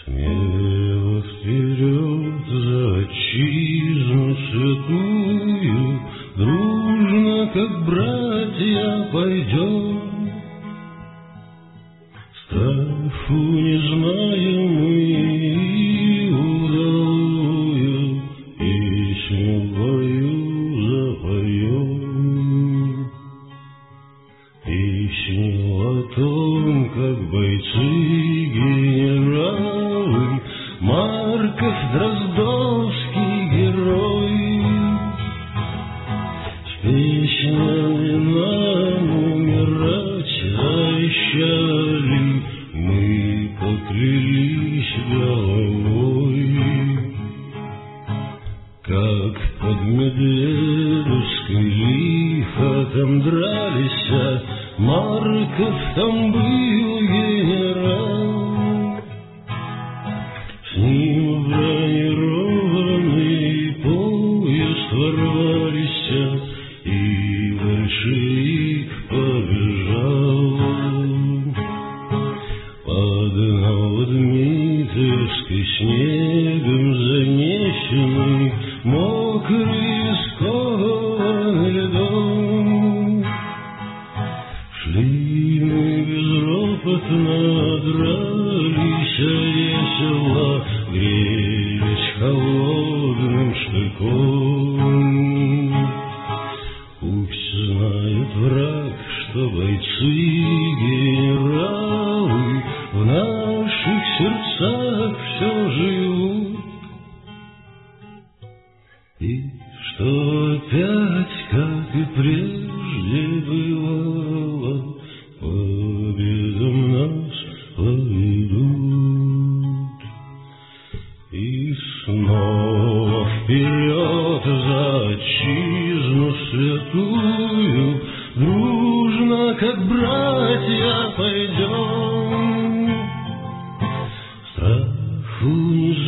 Смело вперед за отчизну святую, дружно, как братья, пойдем. Страху не знаем мы удалую, песню в бою запоем. Песню о том, как бойцы генералы, Марков, Дроздовский герой. С песнями нам умирать завещали, мы поклялись головой. Как под Медведовской лихо там дрались, Марков там был генерал. С ним в бронированный поезд ворвались, и большевик побежал. Под Новодмитриевской снегом занесенный, мокрый, скованный льдом. Шли мы безропотно, дрались весело, грелись холодным штыком. Пусть знает враг, что бойцы генералы в наших сердцах все живут, и что опять, как и прежде бывало, победам нас поведут. И снова вперед за отчизну святую, дружно, как братья, пойдем. Страху не